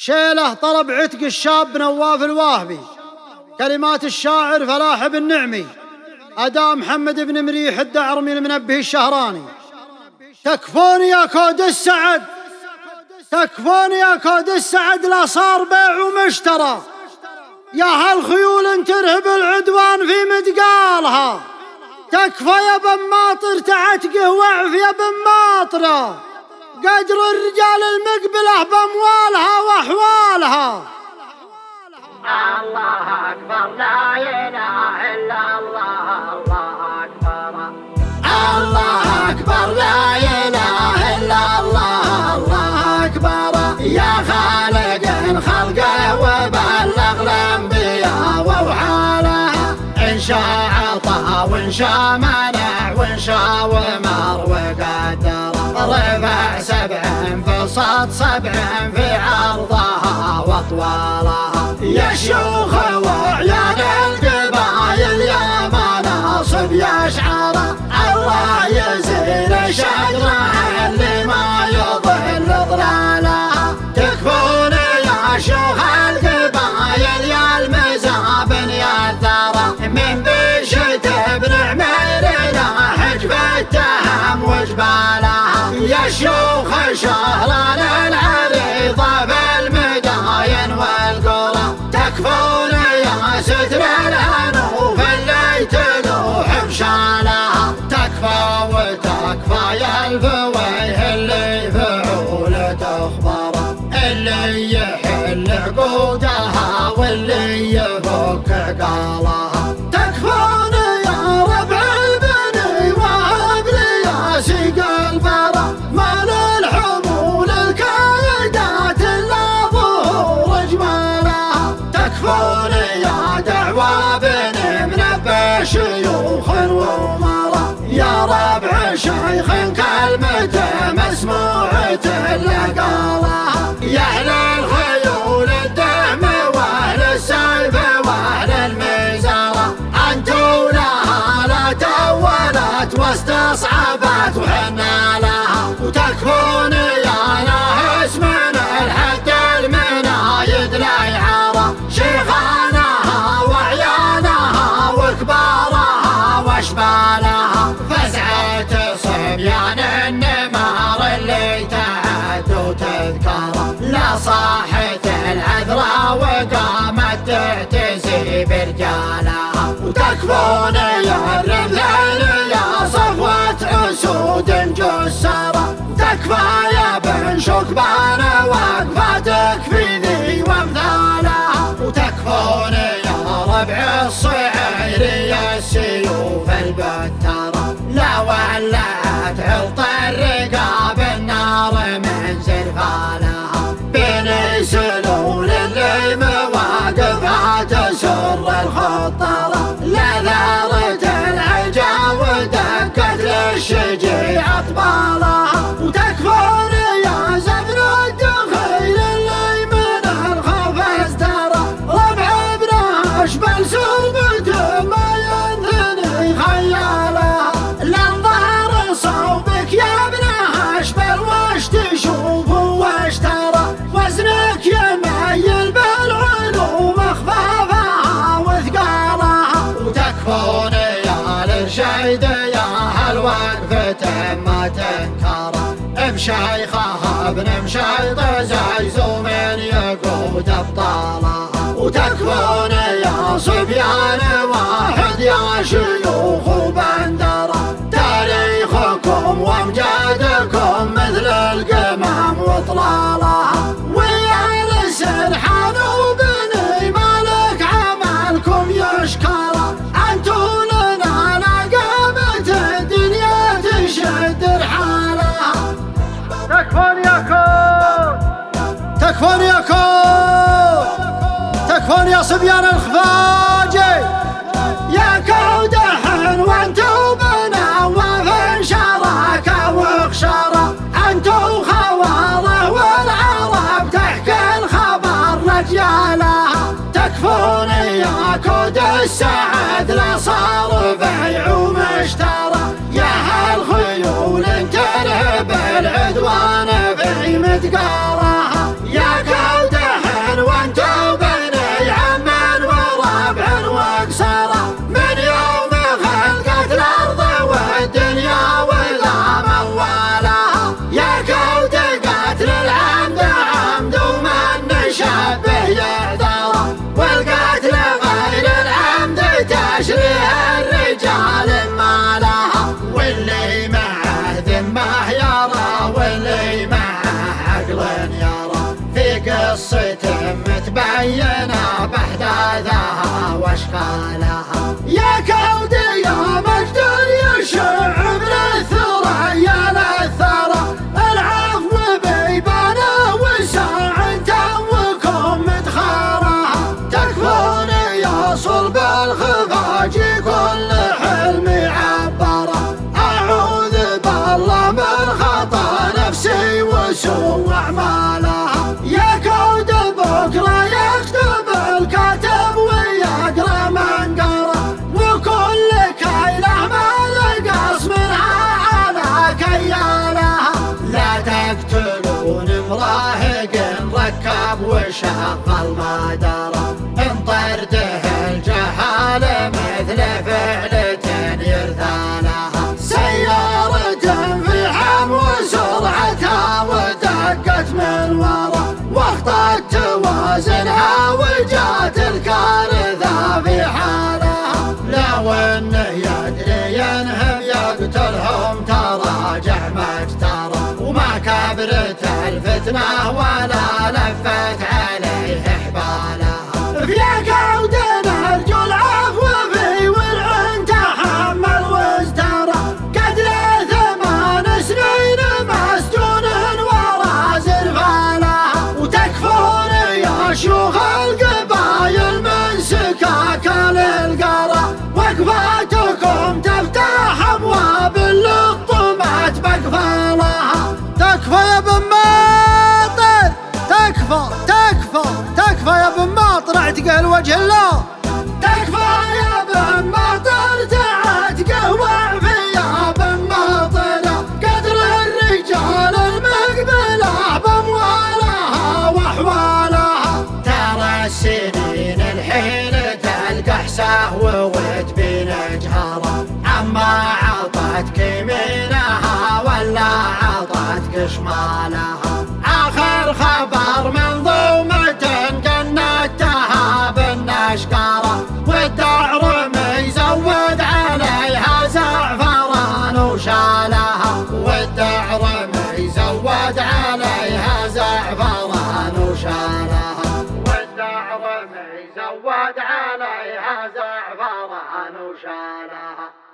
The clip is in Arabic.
شيله طلب عتق الشاب نواف الواهبي. كلمات الشاعر فلاح بن نعمي. أداء محمد بن مريح الدعرمي المنبه الشهراني. تكفون يا كود السعد، تكفون يا كود السعد، لا صار بيع ومشترى. يا هالخيول ترهب العدوان في مدقالها. تكفى يا بن ماطر تعتقه وعف يا بن ماطره. قدر الرجال المقبله باموالها واحوالها. الله أكبر لا إله إلا الله. الله أكبر، الله أكبر لا إله إلا الله. الله أكبر يا خالق الخلق وبلغ الأنبياء ووحالها. إن شاء عطى وإن شاء منع وإن شاء ومر وقدر. رفع 7 في صد 7 في عرضها وطوالها. يا شيوخ وعيال القبايل يا مناصب يا شعراء. الله يزيل الشجرة اللي ما يضل ظلالها. تكفون يا شيوخ القبايل يا المزابن يا الثرى. من بشت بن عمير إلى حجب التهم وجبالها. يا شيوخ شهران العريضة بالمداين والقرى. تكفون يا ستر الأنوف اللي تلوح بشالها. تكفى وتكفى يا الفويه اللي فعول تخبره. اللي يحل عقودها واللي يفك قالها. تكفون يا ربع بني وهب لي يا سيق البرى. مال الحمول الكايدات الا ظهور جمالها. تكفون يا دعوى بن منبه شيوخ وامراء. يا ربع شيخ كلمته مسموعة لقالها. يا اهل الخيول الدهم واهل السيف واهل المزارة. انتو لها لا تولت واستصعبت وحنا لها. وتكفون يا ناس من الحد المنايد العيارة. شيخانها وعيانها وكبارها واشبالها. فزعة صبيان النمار اللي تعدوا تذكاره. لا صاحت العذراء وقامت تعتزي برجالها. وتكفون يا الرذيل يا صفوة أسود جسارة. تكفى يا بن شكبان وقفتك في ذي وامثالها. وتكفون يا ربع الصعير يا السيوف البتارة. لا ولعت علط الرقاب النار من زرفالها. بين سلول اللي مواقفها تسر الخطارة. لا ذارت العجا ودكت للشجيع اطبالها. وتكفون يا زبن الدخيل اللي من الخفز ترى. ربع ابن اشبل سربته ما ينثني خيالها. الانظار صوبك يا ابن اشبل وش تشوف وش ترى. وزنك يميل بالعلوم اخفافها وثقالها. وتكفون يا الارشاد يا هالوقفة ما تنكره. بشيخها ابن مشيط زيزو من يقود ابطالها. وتكفون يا صبيان واحد يا شيوخ وبندره. تاريخكم وامجادكم مثل القمم واطلالها. ويا السرحان وبني مالك عملكم يشكره. انتو لنا نقابة الدنيا تشد رحالها. تكفون يا كود، تكفون يا كود، تكفون يا صبيان الخفاجي. يا كود حن وانتو بنواف شراكة وخشرة. انتو خواره والعرب تحكي الخبر رجالها. تكفون يا كود السعد لا صار بيع ومشترى. يا هالخيول ترهب العدوان في مدقارها. يا كود بقصة متبينة بأحداثها واشكالها. يا كود يا مجد يشع من الثريا للثرى، العفو بيبانه وساع توكم مدخارها. تكفون يا صلب الخفاج كل حلم عبره، أعوذ بالله من خطا نفسي وسوء أعمالها. يا كود بكرة يكتب الكاتب ويقرأ من قرأ، وكل كيله ما لقص منها على كيالها. لا تقتلون مراهق ركب وشغل ما درى، إن طرده الجهال مثل فعلة يرثالها. سيارة في حم وسرعتها ودقت من ورا، واخطأت توازنها وجات الكارثة في حالها. لو انه يدري ينهم يقتلهم تراجع مجترى، وما كبرت الفتنة ولا لفت عليه حبالها. في كود نرجو العفو في ورع تحمل وازدرى، قتل 8 سنين مسجون ورا زرفالها. وتكفون يا شيوخ القبايل من سكاك للقرى، وقفاتكم تفتح ابواب اللطمات بقفالها. تكفى يا بن ماطر، تكفى تكفى تكفى يا بن ماطر، اعتقه لوجه الله. تكفى يا بن ماطر تعتقه واعفي يا بن ماطر، قدر الرجال المقبله باموالها واحوالها. ترى السنين الحين تلقى حساه وتبين جهره، عما عطتك يمينها ولا عطتك شمالها. آخر خبر منظومة جنتها بالنشقارة، والدعر ميزود عليها زعفران وشالها. والدعر ميزود عليها زعفران وشالها. والدعر ميزود عليها زعفران وشالها.